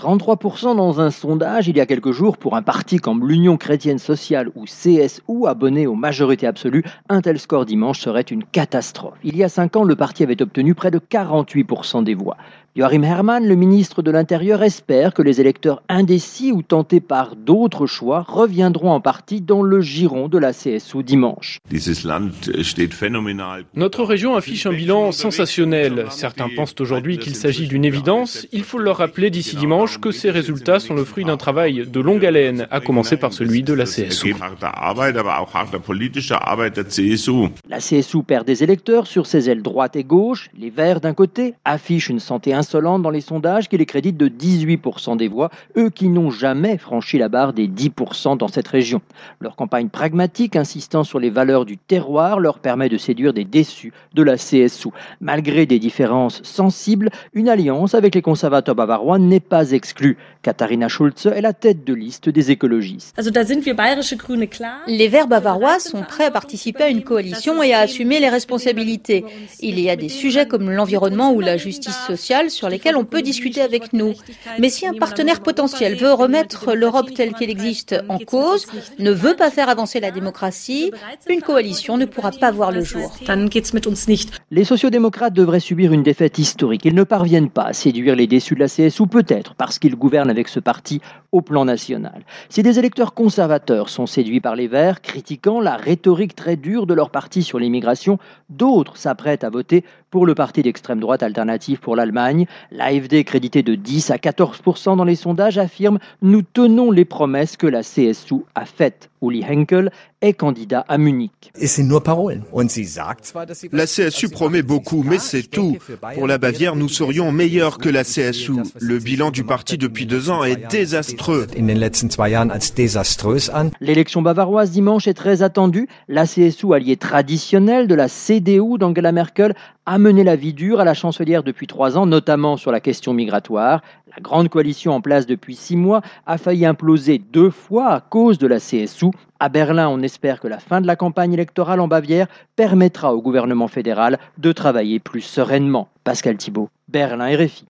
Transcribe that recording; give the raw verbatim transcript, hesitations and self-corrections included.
trente-trois pour cent dans un sondage il y a quelques jours pour un parti comme l'Union chrétienne sociale ou C S U abonné aux majorités absolues. Un tel score dimanche serait une catastrophe. Il y a cinq ans, le parti avait obtenu près de quarante-huit pour cent des voix. Joachim Herrmann, le ministre de l'Intérieur, espère que les électeurs indécis ou tentés par d'autres choix reviendront en partie dans le giron de la C S U dimanche. Notre région affiche un bilan sensationnel. Certains pensent aujourd'hui qu'il s'agit d'une évidence. Il faut leur rappeler d'ici dimanche que ces résultats sont le fruit d'un travail de longue haleine, à commencer par celui de la C S U. La C S U perd des électeurs sur ses ailes droite et gauche. Les Verts, d'un côté, affichent une santé insolente dans les sondages qui les créditent de dix-huit pour cent des voix, eux qui n'ont jamais franchi la barre des dix pour cent dans cette région. Leur campagne pragmatique, insistant sur les valeurs du terroir, leur permet de séduire des déçus de la C S U. Malgré des différences sensibles, une alliance avec les conservateurs bavarois n'est pas exclue. Katharina Schulze est la tête de liste des écologistes. Les Verts bavarois sont prêts à participer à une coalition et à assumer les responsabilités. Il y a des sujets comme l'environnement ou la justice sociale sur lesquels on peut discuter avec nous. Mais si un partenaire potentiel veut remettre l'Europe telle qu'elle existe en cause, ne veut pas faire avancer la démocratie, une coalition ne pourra pas voir le jour. Les sociodémocrates devraient subir une défaite historique. Ils ne parviennent pas à séduire les déçus de la C S U, peut-être parce qu'ils gouvernent avec ce parti au plan national. Si des électeurs conservateurs sont séduits par les Verts, critiquant la rhétorique très dure de leur parti sur l'immigration, d'autres s'apprêtent à voter pour le parti d'extrême droite Alternative pour l'Allemagne. L'A F D, crédité de dix à quatorze pour cent dans les sondages, affirme « Nous tenons les promesses que la C S U a faites ». Uli Henkel est candidat à Munich. La C S U promet beaucoup, mais c'est tout. Pour la Bavière, nous serions meilleurs que la C S U. Le bilan du parti depuis deux ans est désastreux. L'élection bavaroise dimanche est très attendue. La C S U, alliée traditionnelle de la C D U d'Angela Merkel, a mené la vie dure à la chancelière depuis trois ans, notamment sur la question migratoire. La grande coalition en place depuis six mois a failli imploser deux fois à cause de la C S U. À Berlin, on espère que la fin de la campagne électorale en Bavière permettra au gouvernement fédéral de travailler plus sereinement. Pascal Thibault, Berlin R F I.